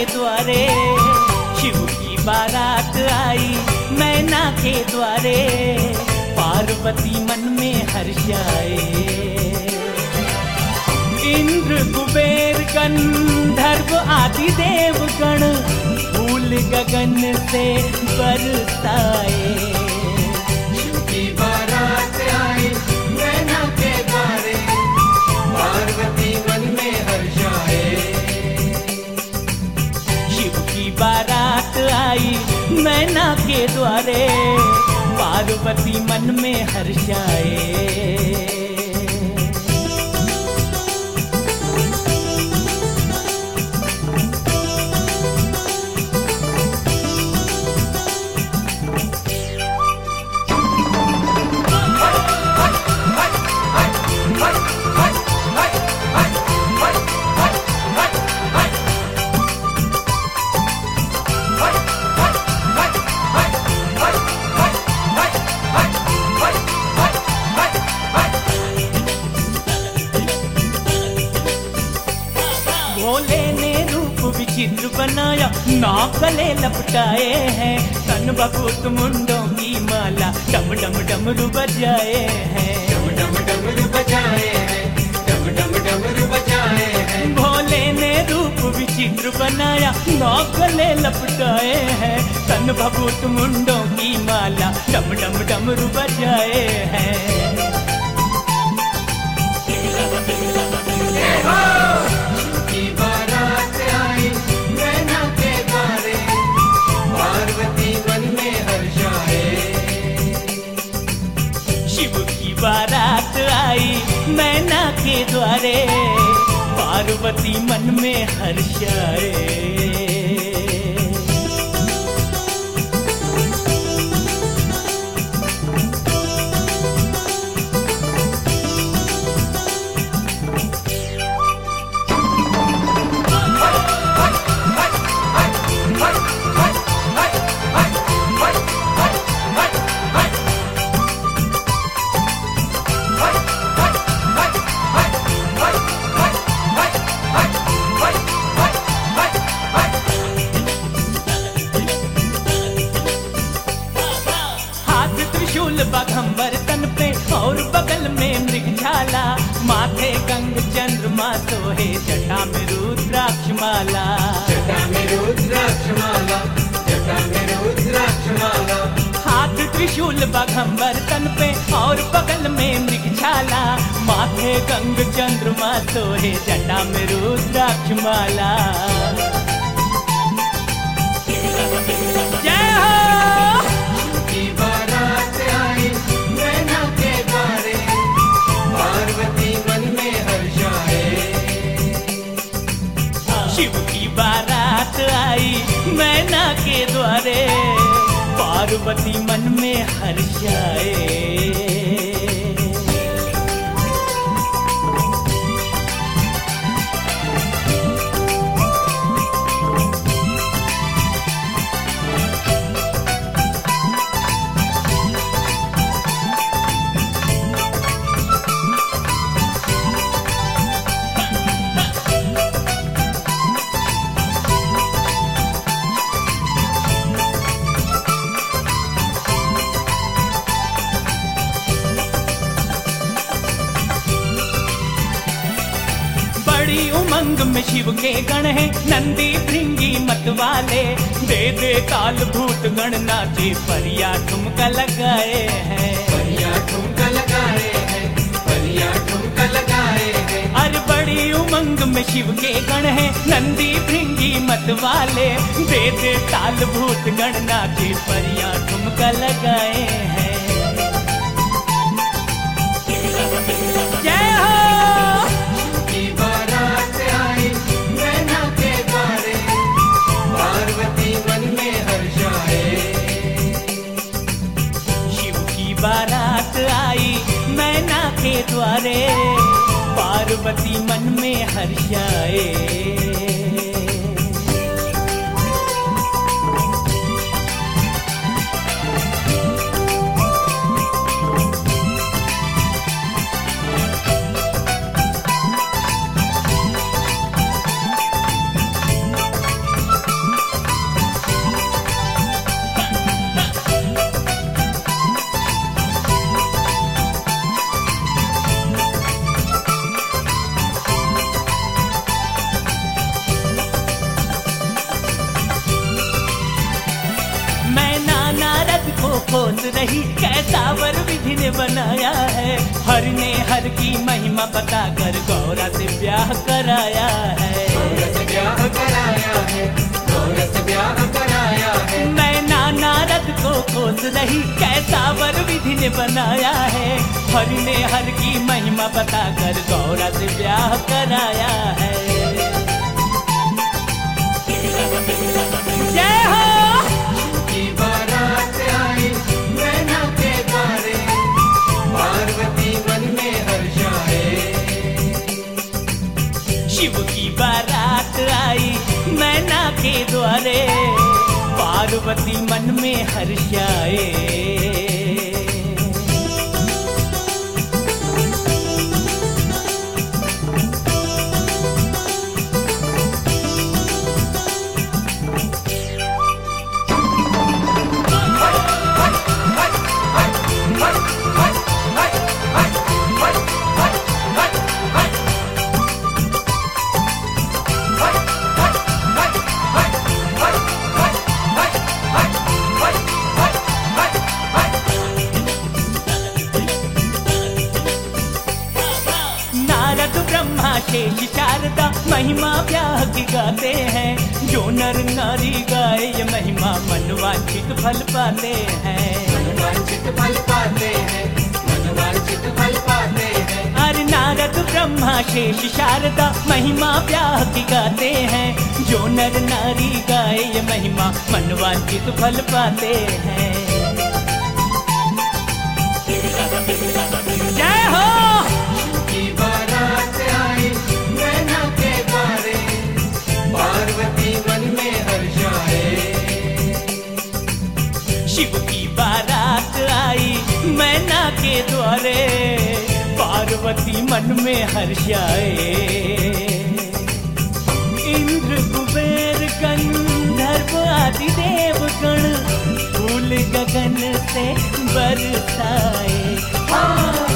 द्वारे। शिव की बारात आई मैना के द्वारे, पार्वती मन में हर्षाए। इंद्र कुबेर गंधर्व आदि देवगण फूल गगन से बरसाए। शिव की बारात आई मैना के द्वारे, पार्वती मन में हर्षाए। शिव की बारात आई मैना के द्वारे, पार्वती मन में हर्षाए। भोले ने रूप विचित्र बनाया, नाक गले लपटाए हैं, तन बकुत मुंडों की माला, डम डम डमरू बजाए हैं। डम डम डमरू बजाए हैं, डम डम डमरू बजाए हैं। भोले ने रूप विचित्र बनाया, नाक गले लपटाए हैं, तन बकुत मुंडों की माला, डम डम डमरू बजाए हैं। की बारात आई मैना के द्वारे, पार्वती मन में हर्षाए। शिव की बारात आई मैना के द्वारे, पार्वती मन में हर्षाए। बाघंबर तन पे और बगल में मृगछाला, माथे गंग चंद्रमा सोहे, जटा में रुद्राक्ष माला। जटा में रुद्राक्ष माला, जटा में रुद्राक्ष माला। हाथ त्रिशूल बाघंबर तन पे और बगल में मृगछाला, माथे गंग चंद्रमा सोहे, जटा में रुद्राक्ष माला। जय हो। की बारात आई मैना के द्वारे, पार्वती मन में हर्षाए। शिव की बारात आई मैना के द्वारे, पार्वती मन में हर्षाए। बड़ी उमंग में शिव के गण है, नंदी भृंगी मत वाले, दे दे काल भूत गण नाचे, परिया ठुमका लगाए हैं। परिया ठुमका लगाए हैं, परिया ठुमका लगाए हैं। अरे बड़ी उमंग में शिव के गण है, नंदी भृंगी मत वाले, दे दे काल भूत गण नाचे, परिया ठुमका लगाए हैं। जय हो। की बारात आई मैना के द्वारे, पार्वती मन में हर्षाए। शिव की बारात आई मैना के द्वारे, पार्वती मन में हर्षाए। खोज रही कैसा वर विधि ने बनाया है। हर ने हर की महिमा बताकर गौरा से ब्याह कराया है। गौरा से ब्याह कराया है, गौरा से ब्याह कराया है। मैना नारद को खोज रही कैसा वर विधि ने बनाया है। हर ने हर की महिमा बताकर गौरा से ब्याह कराया है। जय हो। की बारात आई मैना के द्वारे, पार्वती मन में हर्षाए। शिव की बारात आई मैना के द्वारे, पार्वती मन में हर्षाए। शेष शारदा महिमा ब्याह की गाते हैं। जो नर नारी गाए ये महिमा मनवांछित फल पाते हैं। मनवांछित फल पाते हैं, मनवांछित फल पाते हैं। अरे नारद ब्रह्मा शेष शारदा महिमा ब्याह की गाते हैं। जो नर नारी गाए ये महिमा मनवांछित फल पाते हैं। जय हो। की बारात आई मैना के द्वारे, पार्वती मन में हर्षाए। शिव की बारात आई मैना के द्वारे, पार्वती मन में हर्षाए। इंद्र कुबेर गंधर्व आदि देवगण फूल गगन से बरसाए।